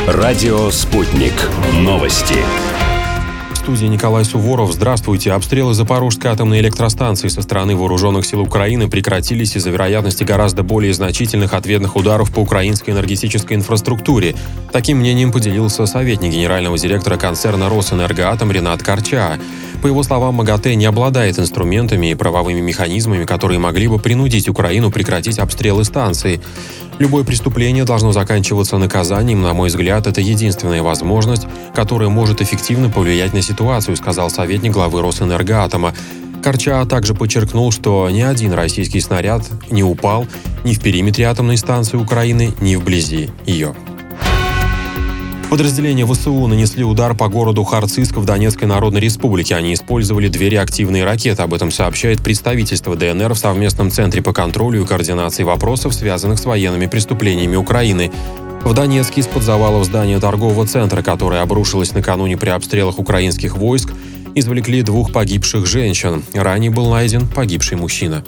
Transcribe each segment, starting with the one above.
Радио «Спутник». Новости. В студии Николай Суворов. Здравствуйте. Обстрелы Запорожской атомной электростанции со стороны вооруженных сил Украины прекратились из-за вероятности гораздо более значительных ответных ударов по украинской энергетической инфраструктуре. Таким мнением поделился советник генерального директора концерна «Росэнергоатом» Ренат Карча. По его словам, МАГАТЭ не обладает инструментами и правовыми механизмами, которые могли бы принудить Украину прекратить обстрелы станции. Любое преступление должно заканчиваться наказанием. На мой взгляд, это единственная возможность, которая может эффективно повлиять на ситуацию, сказал советник главы Росэнергоатома. Карча также подчеркнул, что ни один российский снаряд не упал ни в периметре атомной станции Украины, ни вблизи ее. Подразделения ВСУ нанесли удар по городу Харциск в Донецкой Народной Республике. Они использовали 2 реактивные ракеты. Об этом сообщает представительство ДНР в совместном центре по контролю и координации вопросов, связанных с военными преступлениями Украины. В Донецке из-под завалов здания торгового центра, которое обрушилось накануне при обстрелах украинских войск, извлекли 2 погибших женщин. Ранее был найден погибший мужчина.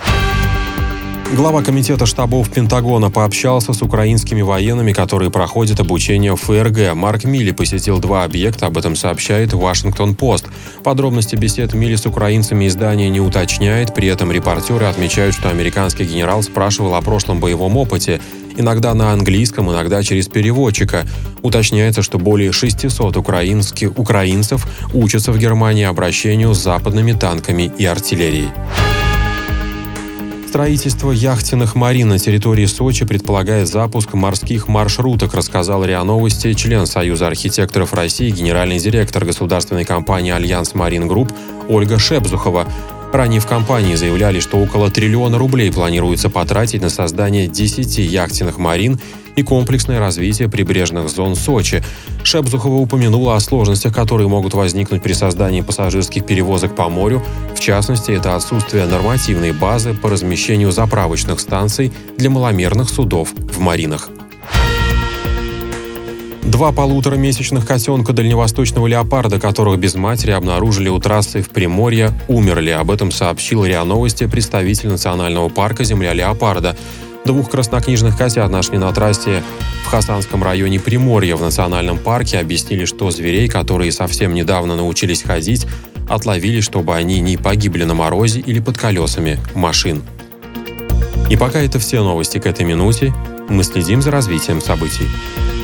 Глава комитета штабов Пентагона пообщался с украинскими военными, которые проходят обучение в ФРГ. Марк Милли посетил 2 объекта, об этом сообщает Вашингтон-Пост. Подробности бесед Милли с украинцами издание не уточняет, при этом репортеры отмечают, что американский генерал спрашивал о прошлом боевом опыте, иногда на английском, иногда через переводчика. Уточняется, что более 600 украинцев учатся в Германии обращению с западными танками и артиллерией. Строительство яхтенных марин на территории Сочи предполагает запуск морских маршруток, рассказал РИА Новости член Союза архитекторов России, генеральный директор государственной компании «Альянс Марин Групп» Ольга Шебзухова. Ранее в компании заявляли, что около 1 триллиона рублей планируется потратить на создание 10 яхтенных марин и комплексное развитие прибрежных зон Сочи. Шебзухова упомянула о сложностях, которые могут возникнуть при создании пассажирских перевозок по морю. В частности, это отсутствие нормативной базы по размещению заправочных станций для маломерных судов в маринах. 2 полуторамесячных котенка дальневосточного леопарда, которых без матери обнаружили у трассы в Приморье, умерли. Об этом сообщил РИА Новости представитель национального парка «Земля леопарда». 2 краснокнижных котят нашли на трассе в Хасанском районе Приморья. В национальном парке объяснили, что зверей, которые совсем недавно научились ходить, отловили, чтобы они не погибли на морозе или под колесами машин. И пока это все новости к этой минуте. Мы следим за развитием событий.